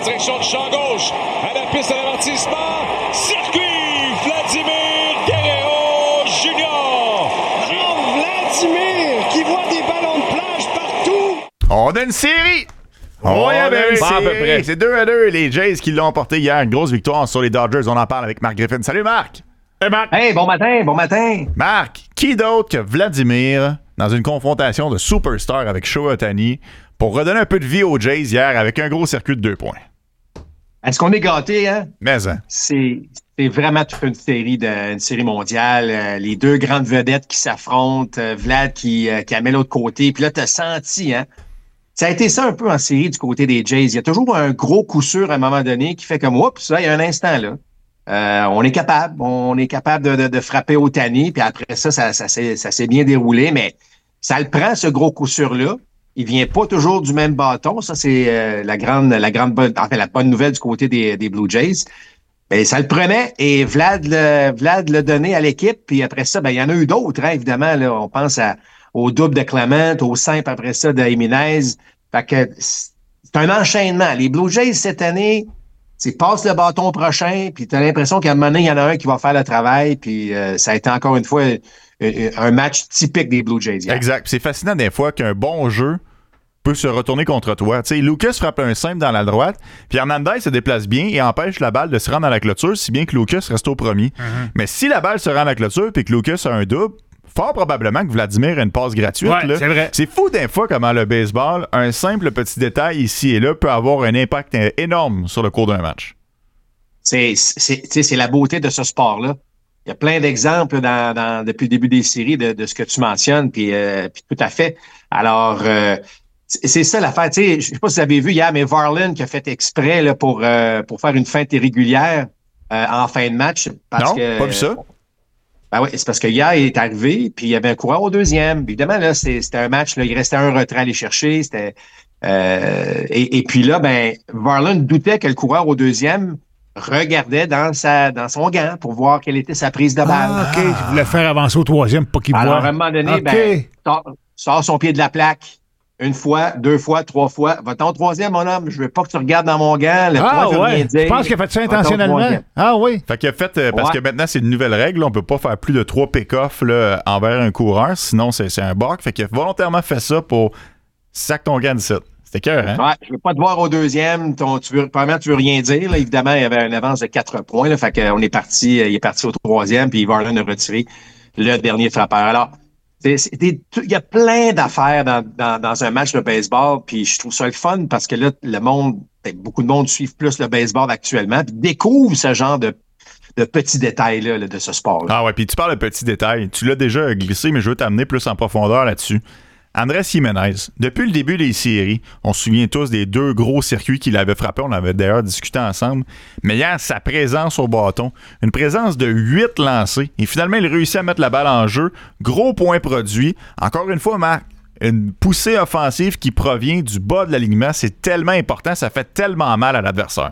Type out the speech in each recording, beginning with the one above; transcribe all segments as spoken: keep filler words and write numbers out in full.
direction du champ gauche. À la piste à l'avertissement. Circuit Vladimir Guerrero Junior. Oh, Vladimir qui voit des ballons de plage partout. On a une série. Oh, On a ben, une pas à peu série. près. C'est deux à deux. Les Jays qui l'ont emporté hier. Une grosse victoire sur les Dodgers. On en parle avec Marc Griffin. Salut Marc. Hey, Marc. Hey, bon matin, bon matin. Marc, qui d'autre que Vladimir dans une confrontation de superstar avec Shohei Ohtani pour redonner un peu de vie aux Jays hier avec un gros circuit de deux points? Est-ce qu'on est gâtés, hein? Mais hein. C'est, c'est vraiment toute une série, de, une série mondiale. Euh, les deux grandes vedettes qui s'affrontent. Euh, Vlad qui, euh, qui amène l'autre côté. Puis là, t'as senti, hein? Ça a été ça un peu en série du côté des Jays. Il y a toujours un gros coup sûr à un moment donné qui fait comme, oups, là, il y a un instant, là. Euh, on est capable, on est capable de, de, de frapper Ohtani, puis après ça, ça, ça, s'est, ça s'est bien déroulé, mais ça le prend, ce gros coup sûr-là. Il vient pas toujours du même bâton. Ça, c'est euh, la grande, la grande bonne, enfin, la bonne nouvelle du côté des, des Blue Jays. Ben, ça le prenait et Vlad le, Vlad l'a donné à l'équipe, puis après ça, ben, il y en a eu d'autres, hein, évidemment, là. On pense à, au double de Clement, au simple après ça de Jiménez. Fait que c'est un enchaînement. Les Blue Jays, cette année, c'est passe le bâton prochain, puis tu as l'impression qu'à un moment donné, il y en a un qui va faire le travail, puis euh, ça a été encore une fois un, un match typique des Blue Jays. Hier. Exact. Puis c'est fascinant des fois qu'un bon jeu peut se retourner contre toi. Tu sais, Lucas frappe un simple dans la droite, puis Hernandez se déplace bien et empêche la balle de se rendre dans la clôture, si bien que Lucas reste au premier. Mm-hmm. Mais si la balle se rend à la clôture puis que Lucas a un double, fort probablement que Vladimir a une passe gratuite. Ouais, là. c'est vrai. C'est fou des fois comment le baseball, un simple petit détail ici et là, peut avoir un impact énorme sur le cours d'un match. C'est, c'est, c'est la beauté de ce sport-là. Il y a plein d'exemples dans, dans, depuis le début des séries de, de ce que tu mentionnes, puis, euh, puis tout à fait. Alors, euh, c'est ça l'affaire. Tu sais, je sais pas si vous avez vu hier, mais Varland qui a fait exprès là, pour, euh, pour faire une feinte irrégulière euh, en fin de match. Parce non, que, pas vu ça. Ben oui, c'est parce que hier, il est arrivé, puis il y avait un coureur au deuxième. Évidemment, là, c'était, c'était un match, là, il restait un retrait à aller chercher. C'était, euh, et, et puis là, ben, Varland doutait que le coureur au deuxième regardait dans sa dans son gant pour voir quelle était sa prise de balle. Ah, OK. Je voulais faire avancer au troisième pour qu'il voit. Alors, à un moment donné, okay. ben, sort, sort son pied de la plaque. Une fois, deux fois, trois fois. Va-t'en au troisième, mon homme. Je veux pas que tu regardes dans mon gant. Le ah, point ouais. veut rien dire. Je pense qu'il a fait ça intentionnellement. Ah oui. Fait qu'il a fait, euh, parce ouais. que maintenant, c'est une nouvelle règle. Là, on peut pas faire plus de trois pick-off là, envers un coureur. Sinon, c'est, c'est un bloc. Fait qu'il a volontairement fait ça pour sac ton gant d'ici. C'était cœur, hein? Ouais, je veux pas te voir au deuxième. Ton, tu veux, premièrement, tu veux rien dire. Là. Évidemment, il y avait une avance de quatre points. Là, fait qu'on est parti, il est parti au troisième, puis Varland a retiré le dernier frappeur. Alors, c'est, c'est des, il y a plein d'affaires dans, dans, dans un match de baseball, puis je trouve ça le fun parce que là, le monde, beaucoup de monde suivent plus le baseball actuellement, puis découvrent ce genre de, de petits détails-là là, de ce sport-là. Ah ouais, puis tu parles de petits détails. Tu l'as déjà glissé, mais je veux t'amener plus en profondeur là-dessus. Andrés Jiménez, depuis le début des séries, on se souvient tous des deux gros circuits qu'il avait frappés. On avait d'ailleurs discuté ensemble. Mais hier, sa présence au bâton, une présence de huit lancés. Et finalement, il réussit à mettre la balle en jeu. Gros point produit. Encore une fois, Marc, une poussée offensive qui provient du bas de l'alignement. C'est tellement important. Ça fait tellement mal à l'adversaire.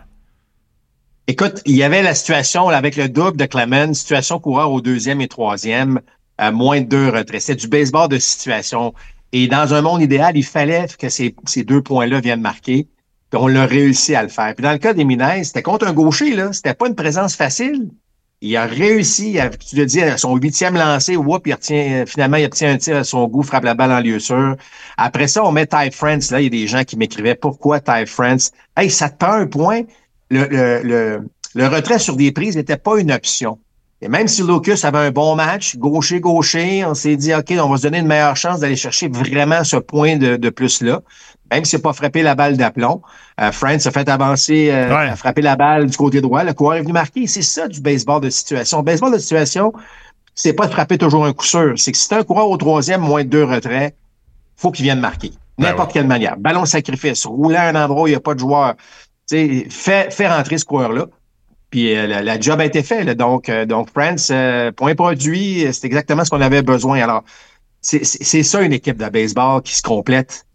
Écoute, il y avait la situation là, avec le double de Clement, situation coureur au deuxième et troisième, à moins de deux retraits. C'est du baseball de situation. Et dans un monde idéal, il fallait que ces, ces deux points-là viennent marquer. Puis on l'a réussi à le faire. Puis dans le cas d'Jiménez, c'était contre un gaucher, là. C'était pas une présence facile. Il a réussi, à, tu l'as dit, à son huitième lancé, whoop, il retient, finalement, il retient un tir à son goût, frappe la balle en lieu sûr. Après ça, on met Ty France. Là, il y a des gens qui m'écrivaient, pourquoi Ty France? Hey, ça te prend un point. Le, le, le, le retrait sur des prises n'était pas une option. Et même si Lucas avait un bon match, gaucher-gaucher, on s'est dit, OK, on va se donner une meilleure chance d'aller chercher vraiment ce point de, de plus-là. Même s'il n'a pas frappé la balle d'aplomb. Euh, France a fait avancer, euh, ouais. a frappé la balle du côté droit. Le coureur est venu marquer. C'est ça du baseball de situation. Le baseball de situation, c'est pas de frapper toujours un coup sûr. C'est que si c'est un coureur au troisième, moins de deux retraits, faut qu'il vienne marquer. N'importe ben ouais. quelle manière. Ballon sacrifice, rouler à un endroit où il n'y a pas de joueur. Tu sais, fait, fait rentrer ce coureur-là. Puis euh, la, la job a été faite. Là. Donc, euh, donc France, euh, point produit, c'est exactement ce qu'on avait besoin. Alors, c'est, c'est, c'est ça une équipe de baseball qui se complète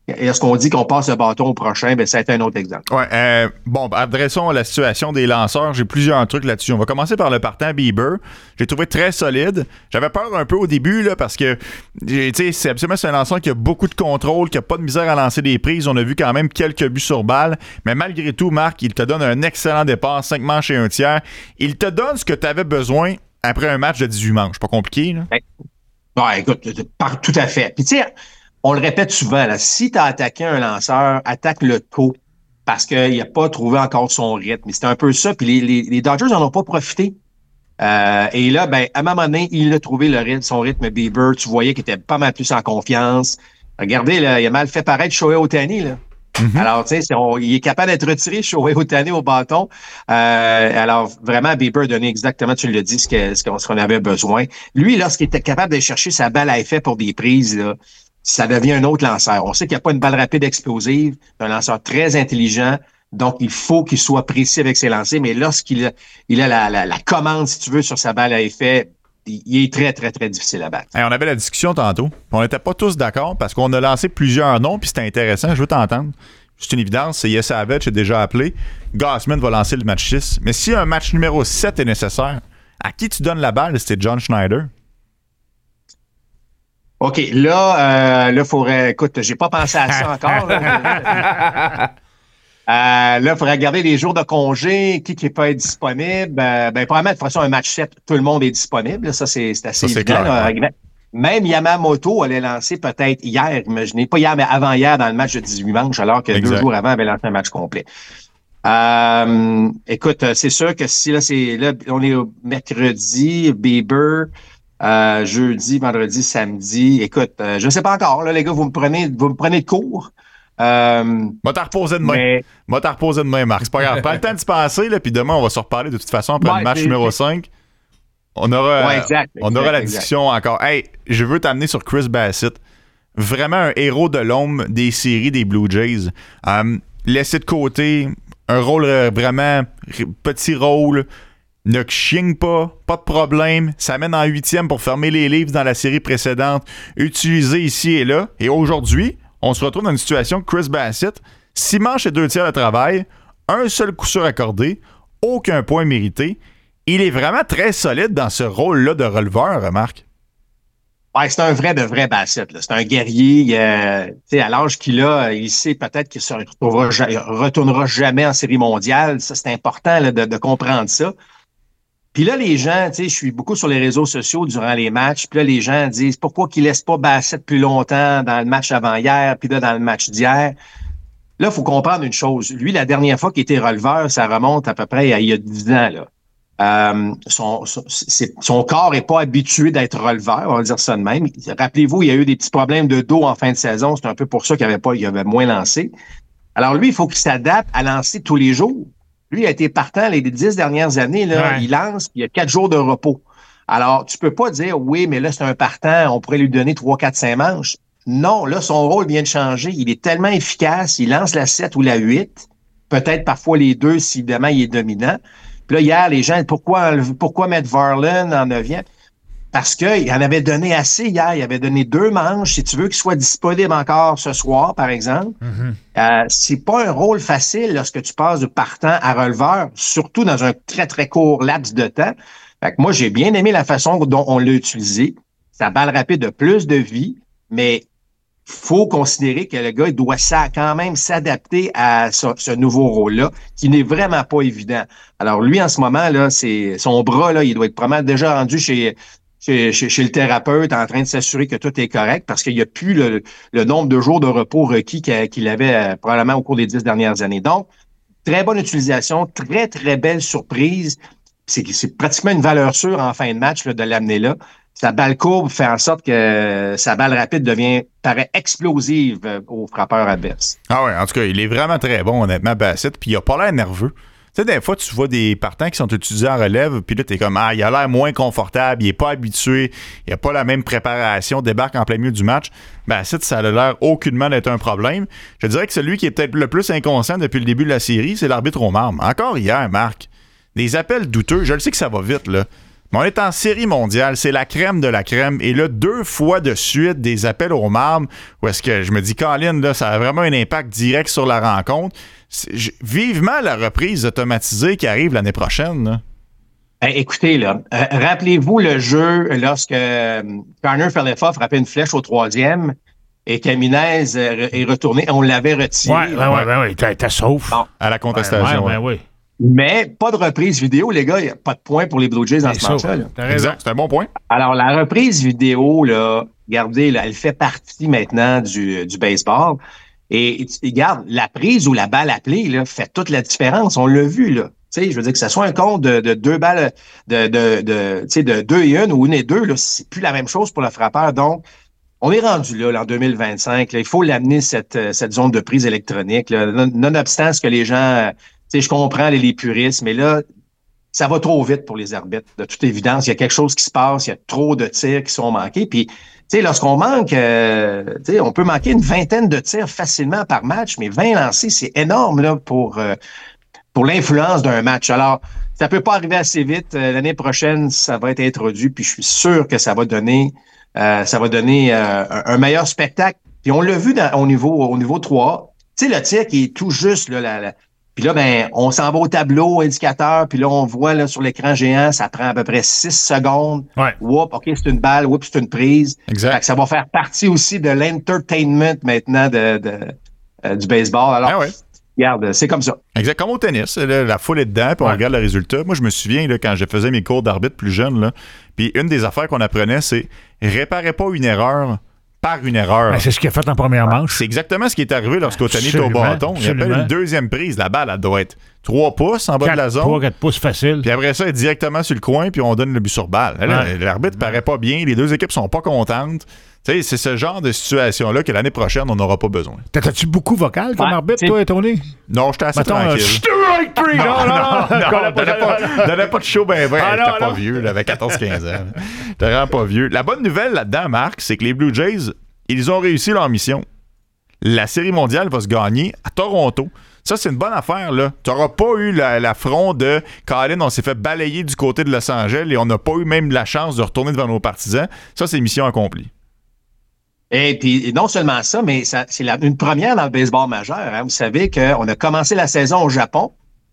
Est-ce qu'on dit qu'on passe le bâton au prochain? Ben, ça a été un autre exemple. Ouais, euh, bon, adressons la situation des lanceurs. J'ai plusieurs trucs là-dessus. On va commencer par le partant Bieber. J'ai trouvé très solide. J'avais peur un peu au début, là, parce que, tu sais, c'est absolument c'est un lanceur qui a beaucoup de contrôle, qui a pas de misère à lancer des prises. On a vu quand même quelques buts sur balle. Mais malgré tout, Marc, il te donne un excellent départ, cinq manches et un tiers. Il te donne ce que tu avais besoin après un match de dix-huit manches. Pas compliqué, là? Ouais, ouais écoute, tout à fait. Puis, tu sais, on le répète souvent, là, si tu as attaqué un lanceur, attaque le tôt parce qu'il n'a pas trouvé encore son rythme. C'était un peu ça. Puis les, les, les Dodgers n'en ont pas profité. Euh, et là, ben, à un moment donné, il a trouvé le rythme, son rythme Bieber. Tu voyais qu'il était pas mal plus en confiance. Regardez, là, il a mal fait paraître Shohei Ohtani, là. Mm-hmm. Alors, tu sais, il est capable d'être retiré, Shohei Ohtani au bâton. Euh, alors, vraiment, Bieber a donné exactement, tu l'as dit, ce, que, ce qu'on avait besoin. Lui, lorsqu'il était capable de chercher sa balle à effet pour des prises, là, ça devient un autre lanceur. On sait qu'il n'y a pas une balle rapide explosive, c'est un lanceur très intelligent, donc il faut qu'il soit précis avec ses lancers, mais lorsqu'il a, il a la, la, la commande, si tu veux, sur sa balle à effet, il est très, très, très difficile à battre. Hey, on avait la discussion tantôt, on n'était pas tous d'accord parce qu'on a lancé plusieurs noms, puis c'était intéressant, je veux t'entendre. C'est une évidence, c'est Yesavage est déjà appelé. Gausman va lancer le match six, mais si un match numéro sept est nécessaire, à qui tu donnes la balle? C'était John Schneider. OK, là, euh, là, faudrait. Écoute, j'ai pas pensé à ça encore. Là, euh, là, il faudrait regarder les jours de congé, qui qui peut être disponible. Euh, ben, probablement, de toute façon, un match sept, tout le monde est disponible. Ça, c'est, c'est assez ça, évident. C'est clair, là. Même Yamamoto allait lancer peut-être hier, imaginez, pas hier, mais avant-hier dans le match de dix-huit manches, alors que exact. Deux jours avant, il avait lancé un match complet. Euh, écoute, c'est sûr que si là, c'est là, on est au mercredi, Bieber. Euh, jeudi, vendredi, samedi. Écoute, euh, je ne sais pas encore, là, les gars, vous me prenez, vous me prenez de cours. Euh, Moi, t'as reposé demain. mais... Moi, t'as reposé demain, Marc. C'est pas grave. Pas le temps de se passer, là, puis demain, on va se reparler de toute façon après ouais, le match c'est... numéro cinq. On aura, ouais, exact, on exact, aura la exact. discussion encore. Hey, je veux t'amener sur Chris Bassitt. Vraiment un héros de l'ombre des séries des Blue Jays. Um, laissé de côté, un rôle vraiment petit rôle. Ne chigne pas, pas de problème. Ça mène en huitième pour fermer les livres dans la série précédente, utilisé ici et là. Et aujourd'hui, on se retrouve dans une situation que Chris Bassitt, six manches et deux tiers de travail, un seul coup sûr accordé, aucun point mérité. Il est vraiment très solide dans ce rôle-là de releveur, Marc. Ouais, c'est un vrai de vrai Bassitt. Là. C'est un guerrier. Euh, à l'âge qu'il a, il sait peut-être qu'il ne retournera jamais en série mondiale. Ça, c'est important là, de, de comprendre ça. Puis là, les gens, tu sais, je suis beaucoup sur les réseaux sociaux durant les matchs, puis là, les gens disent pourquoi qu'ils laissent pas Bassitt plus longtemps dans le match avant-hier, puis là, dans le match d'hier. Là, il faut comprendre une chose. Lui, la dernière fois qu'il était releveur, ça remonte à peu près à il y a dix ans, là. Euh, son, son, c'est, son corps n'est pas habitué d'être releveur, on va dire ça de même. Rappelez-vous, il y a eu des petits problèmes de dos en fin de saison. C'est un peu pour ça qu'il avait pas, il avait moins lancé. Alors lui, il faut qu'il s'adapte à lancer tous les jours. Lui, il a été partant les dix dernières années. Là, ouais. Il lance, il y a quatre jours de repos. Alors, tu peux pas dire, oui, mais là, c'est un partant, on pourrait lui donner trois, quatre, cinq manches. Non, là, son rôle vient de changer. Il est tellement efficace, il lance la sept ou la huit, peut-être parfois les deux si demain il est dominant. Puis là, hier, les gens, pourquoi, pourquoi mettre Varland en neuvième? Parce qu'il en avait donné assez hier. Il avait donné deux manches. Si tu veux qu'il soit disponible encore ce soir, par exemple, mm-hmm. euh, c'est pas un rôle facile lorsque tu passes de partant à releveur, surtout dans un très, très court laps de temps. Fait que moi, j'ai bien aimé la façon dont on l'a utilisé. Sa balle rapide a plus de vie, mais faut considérer que le gars il doit ça, quand même s'adapter à ce, ce nouveau rôle-là, qui n'est vraiment pas évident. Alors, lui, en ce moment, là, c'est son bras, là, il doit être probablement déjà rendu chez... Chez, chez, chez le thérapeute en train de s'assurer que tout est correct parce qu'il n'y a plus le, le nombre de jours de repos requis qu'il avait euh, probablement au cours des dix dernières années. Donc, très bonne utilisation, très, très belle surprise. C'est, c'est pratiquement une valeur sûre en fin de match là, de l'amener là. Sa balle courbe fait en sorte que sa balle rapide devient, paraît explosive aux frappeurs adverses. Ah ouais, en tout cas, il est vraiment très bon, honnêtement, Bassitt, puis il a pas l'air nerveux. Tu sais, des fois, tu vois des partants qui sont utilisés en relève, puis là, t'es comme, ah, il a l'air moins confortable, il est pas habitué, il a pas la même préparation, débarque en plein milieu du match. Ben, ça, ça a l'air aucunement d'être un problème. Je dirais que celui qui est peut-être le plus inconscient depuis le début de la série, c'est l'arbitre au marbre. Encore hier, Marc, des appels douteux, je le sais que ça va vite, là, Mais on est en série mondiale, c'est la crème de la crème. Et là, deux fois de suite, des appels au marbre, où est-ce que je me dis, Colin, là, ça a vraiment un impact direct sur la rencontre. C'est, vivement la reprise automatisée qui arrive l'année prochaine. Là. Ben, écoutez, là, euh, rappelez-vous le jeu lorsque euh, Garner Falefa frappait une flèche au troisième et qu'Aminez euh, est retourné, on l'avait retiré. Oui, oui, oui, ouais, t'es, t'es sauf. Bon. À la contestation. Ouais, ouais, ouais. Mais pas de reprise vidéo, les gars. Il n'y a pas de point pour les Blue Jays dans ce match-là. Là. Exact, c'est un bon point. Alors, la reprise vidéo, là, regardez, là, elle fait partie maintenant du, du baseball. Et, et regarde, la prise ou la balle appelée là, fait toute la différence. On l'a vu, là. Tu sais, je veux dire que ce soit un compte de, de deux balles, de, de, de, tu sais, de deux et une ou une et deux, là, c'est plus la même chose pour le frappeur. Donc, on est rendu là, là en deux mille vingt-cinq. Là, il faut l'amener, cette, cette zone de prise électronique. Là, nonobstant ce que les gens... Tu sais, je comprends les, les puristes, mais là, ça va trop vite pour les arbitres. De toute évidence, il y a quelque chose qui se passe, il y a trop de tirs qui sont manqués. Puis, tu sais, lorsqu'on manque, euh, tu sais, on peut manquer une vingtaine de tirs facilement par match, mais vingt lancés, c'est énorme là pour euh, pour l'influence d'un match. Alors, ça peut pas arriver assez vite. Euh, l'année prochaine, ça va être introduit, puis je suis sûr que ça va donner, euh, ça va donner euh, un, un meilleur spectacle. Puis on l'a vu dans, au niveau au niveau trois. Tu sais, le tir qui est tout juste là, la, la Puis là, ben, on s'en va au tableau indicateur, puis là, on voit là, sur l'écran géant, ça prend à peu près six secondes. Ouais. Whoop, OK, c'est une balle, whoop, c'est une prise. Exact. Fait que ça va faire partie aussi de l'entertainment maintenant de, de, euh, du baseball. Alors, Ah ouais. regarde, c'est comme ça. Exact, comme au tennis. Là, la foule est dedans, puis on ouais. regarde le résultat. Moi, je me souviens, là, quand je faisais mes cours d'arbitre plus jeune, là, puis une des affaires qu'on apprenait, c'est « réparez pas une erreur par une erreur. Ben, c'est ce qu'il a fait en première manche. C'est exactement ce qui est arrivé lorsqu'Otani est au Absolument, bâton. Il appelle absolument. une deuxième prise. La balle, elle doit être trois pouces en bas de la zone. trois quatre pouces facile. Puis après ça, elle est directement sur le coin, puis on donne le but sur balle. Là, Ouais. L'arbitre paraît pas bien. Les deux équipes sont pas contentes. Tu sais, c'est ce genre de situation-là que l'année prochaine, on n'aura pas besoin. T'as-tu beaucoup vocal comme Ouais, arbitre, t'sais- toi, Tony? Non, j'étais assez Mettons, euh, tranquille. strike three! Non, non, non! Non, donnais pas, donnais pas de show ben vrai. Ah, Hey, non, T'es pas non. vieux, là, avec quatorze quinze ans. T'es vraiment pas vieux. La bonne nouvelle là-dedans, Marc, c'est que les Blue Jays, ils ont réussi leur mission. La Série mondiale va se gagner à Toronto. Ça, c'est une bonne affaire, là. Tu n'auras pas eu la- l'affront de Colin, on s'est fait balayer du côté de Los Angeles et on n'a pas eu même la chance de retourner devant nos partisans. Ça, c'est mission accomplie. Et puis, et non seulement ça, mais ça, c'est la- une première dans le baseball majeur. Hein. Vous savez qu'on a commencé la saison au Japon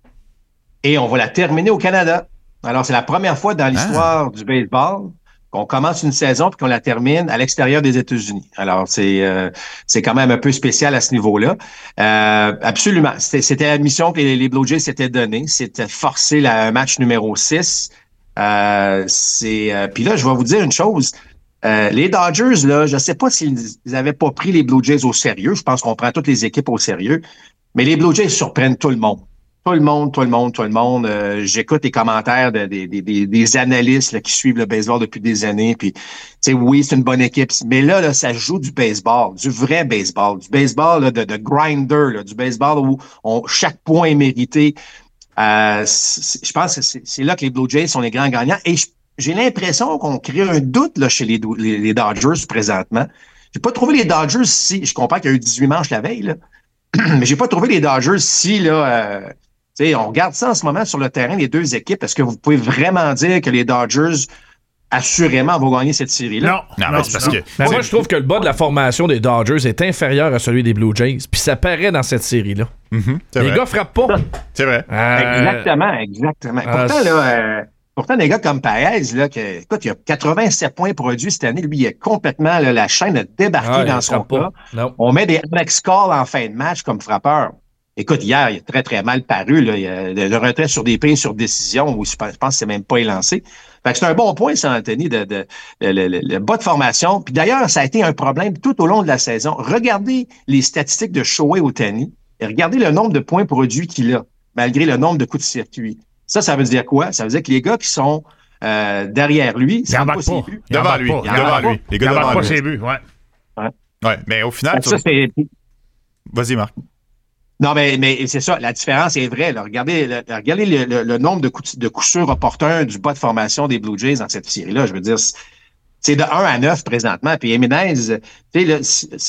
et on va la terminer au Canada. Alors, c'est la première fois dans l'histoire du baseball qu'on commence une saison puis qu'on la termine à l'extérieur des États-Unis. Alors, c'est euh, c'est quand même un peu spécial à ce niveau-là. Euh, absolument. C'était, c'était la mission que les, les Blue Jays s'étaient donnée. C'était forcer la, un match numéro six. Euh, c'est euh, puis là, je vais vous dire une chose. Euh, les Dodgers, là, je ne sais pas s'ils n'avaient pas pris les Blue Jays au sérieux. Je pense qu'on prend toutes les équipes au sérieux. Mais les Blue Jays surprennent tout le monde. Tout le monde, tout le monde, tout le monde. Euh, j'écoute les commentaires de, des, des, des analystes là, qui suivent le baseball depuis des années. Puis, tu sais, oui, c'est une bonne équipe. Mais là, là, ça joue du baseball, du vrai baseball, du baseball là, de, de grinder, là, du baseball où on, chaque point est mérité. Euh, c'est, je pense que c'est, c'est là que les Blue Jays sont les grands gagnants. Et je, j'ai l'impression qu'on crée un doute là, chez les, les, les Dodgers présentement. J'ai pas trouvé les Dodgers si... Je comprends qu'il y a eu dix-huit manches la veille, là. Mais j'ai pas trouvé les Dodgers si, là... Euh, tu sais, on regarde ça en ce moment sur le terrain, les deux équipes. Est-ce que vous pouvez vraiment dire que les Dodgers, assurément, vont gagner cette série-là? Non. Non, mais c'est parce que. Ben, moi, je trouve que le bas de la formation des Dodgers est inférieur à celui des Blue Jays. Puis ça paraît dans cette série-là. Mhm, c'est Les vrai. gars frappent pas. C'est vrai. Euh, Exactement, exactement. euh, Pourtant, là... Euh, Pourtant, des gars comme Paez, là, que, écoute, il a quatre-vingt-sept points produits cette année. Lui, il a complètement, là, la chaîne a débarqué ah, dans il son frappe pas. cas. Non. On met des Alex Call en fin de match comme frappeur. Écoute, hier, il a très, très mal paru. Là. Il a, le retrait sur des prises sur décision, où je pense, je pense que c'est même pas élancé. Fait que c'est un bon point, ça, Anthony, de, de, de, le, le, le bas de formation. Puis d'ailleurs, ça a été un problème tout au long de la saison. Regardez les statistiques de Shohei Ohtani et regardez le nombre de points produits qu'il a, malgré le nombre de coups de circuit. Ça, ça veut dire quoi? Ça veut dire que les gars qui sont euh, derrière lui, Il ça embarque pas pas. ses buts. Il Devant embarque lui. pas. Il Devant embarque lui. pas. Les Il gars embarque devant pas lui. ses buts, ouais. Ouais, mais au final, Fait que ça, tu- c'est... vas-y, Marc. Non, mais, mais c'est ça, la différence est vraie. Là. Regardez, le, regardez le, le, le nombre de coups, de coups sûrs opportuns du bas de formation des Blue Jays dans cette série-là. Je veux dire, c'est, c'est de un à neuf présentement. Puis Jiménez, tu sais, là, c'est- c'est-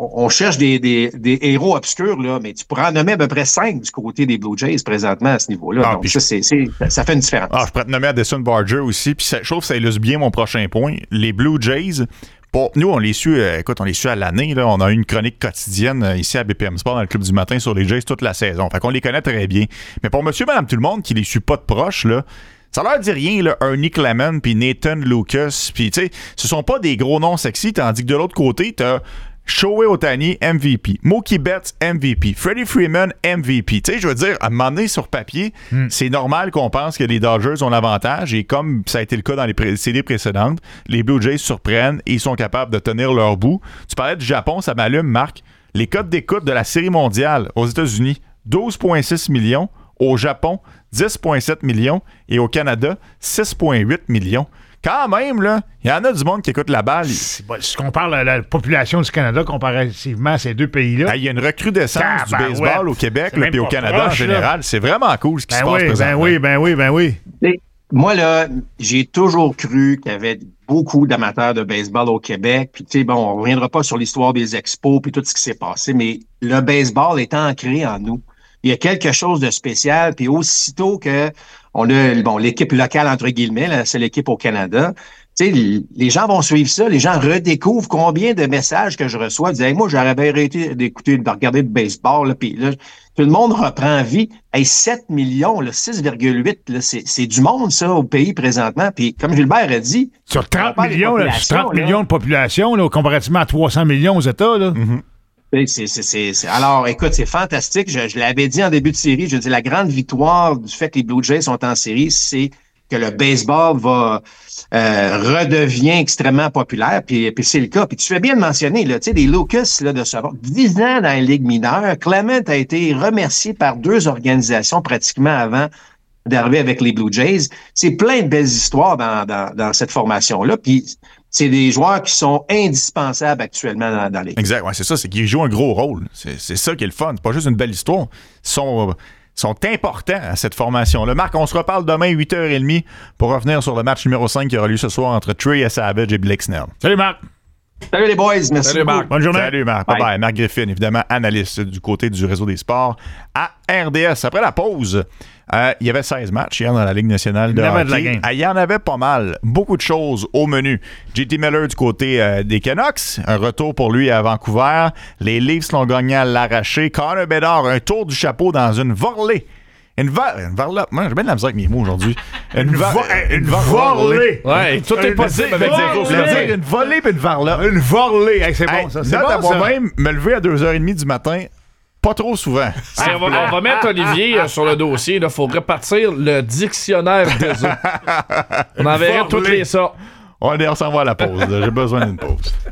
on cherche des, des, des héros obscurs, là, mais tu pourrais en nommer à peu près cinq du côté des Blue Jays présentement à ce niveau-là. Ah, Donc, ça, c'est, c'est, ça fait une différence. Ah, je pourrais te nommer Addison Barger aussi, puis je trouve que ça illustre bien mon prochain point. Les Blue Jays, pour nous, on les suit, euh, écoute, on les suit à l'année, là. On a eu une chronique quotidienne euh, ici à B P M Sport dans le Club du matin sur les Jays toute la saison. Fait qu'on les connaît très bien. Mais pour monsieur, madame, tout le monde qui les suit pas de proche, là, ça leur dit rien, là, Ernie Clement puis Nathan Lucas, puis tu sais, ce sont pas des gros noms sexy, tandis que de l'autre côté, t'as Shohei Ohtani, M V P. Mookie Betts, M V P. Freddie Freeman, M V P. Tu sais, je veux dire, à un moment donné, sur papier, mm. c'est normal qu'on pense que les Dodgers ont l'avantage, et comme ça a été le cas dans les pré- séries précédentes, les Blue Jays surprennent et ils sont capables de tenir leur bout. Tu parlais du Japon, ça m'allume, Marc. Les codes d'écoute de la Série mondiale aux États-Unis, douze virgule six millions. Au Japon, dix virgule sept millions. Et au Canada, six virgule huit millions. Quand même, là, il y en a du monde qui écoute la balle. C'est bon, si on parle de la population du Canada comparativement à ces deux pays-là. Il y a une recrudescence ah, du ben baseball ouais. au Québec et au Canada proche, en général. Là. C'est vraiment cool ce qui ben se passe oui, présentement. Ben oui, ben oui, ben oui. Et moi, là, j'ai toujours cru qu'il y avait beaucoup d'amateurs de baseball au Québec. Puis, tu sais, bon, on ne reviendra pas sur l'histoire des expos puis tout ce qui s'est passé, mais le baseball est ancré en nous. Il y a quelque chose de spécial, puis aussitôt que on a bon l'équipe locale, entre guillemets, là, c'est l'équipe au Canada, tu sais, les gens vont suivre ça, les gens redécouvrent combien de messages que je reçois, ils disent hey, moi, j'aurais bien arrêté d'écouter, de regarder le baseball, là, puis là, tout le monde reprend vie. Hey, sept millions, là, six virgule huit, là, c'est, c'est du monde, ça, au pays présentement. Puis, comme Gilbert a dit... Sur trente millions, là, sur trente millions de population, là, comparativement à trois cents millions aux États, là. Mm-hmm. C'est, c'est, c'est, c'est, alors, écoute, c'est fantastique. Je, je l'avais dit en début de série. Je dis la grande victoire du fait que les Blue Jays sont en série, c'est que le baseball va euh, redevient extrêmement populaire. Puis, puis c'est le cas. Puis tu fais bien de mentionner, là, tu sais, des Lucas là, de ce dix ans dans la Ligue mineure. Clement a été remercié par deux organisations pratiquement avant d'arriver avec les Blue Jays. C'est plein de belles histoires dans, dans, dans cette formation-là. Puis c'est des joueurs qui sont indispensables actuellement dans, dans l'équipe. Exact, ouais, c'est ça, c'est qu'ils jouent un gros rôle. C'est, c'est ça qui est le fun. C'est pas juste une belle histoire. Ils sont, sont importants à cette formation-là. Marc, on se reparle demain à huit heures trente pour revenir sur le match numéro cinq qui aura lieu ce soir entre Trey Savage et Blake Snell. Salut Marc! Salut les boys, merci. Salut Marc. Bonne journée. Salut Marc. Bye bye. Marc Griffin, évidemment, analyste du côté du réseau des sports à R D S. Après la pause, euh, il y avait seize matchs hier dans la Ligue nationale de il y avait hockey. de la game. Ah, il y en avait pas mal. Beaucoup de choses au menu. J T Miller du côté euh, des Canucks. Un retour pour lui à Vancouver. Les Leafs l'ont gagné à l'arraché. Connor Bedard, un tour du chapeau dans une volée. Une, va- une varlope. Moi, j'ai bien de la misère avec mes mots aujourd'hui. Une, Une, va- vo- une volée. Ouais, tout est Une possible avec volée. Zéro. Je veux dire une volée puis une varlope. Une volée. Hey, c'est Hey, bon, ça. C'est note bon, à ça. moi-même, me lever à deux heures trente du matin, pas trop souvent. Hey, on, va, on va mettre Olivier euh, sur le dossier. Il faut repartir le dictionnaire des eaux. On enverrait toutes les sortes. On est- on s'en va à la pause. J'ai besoin d'une pause.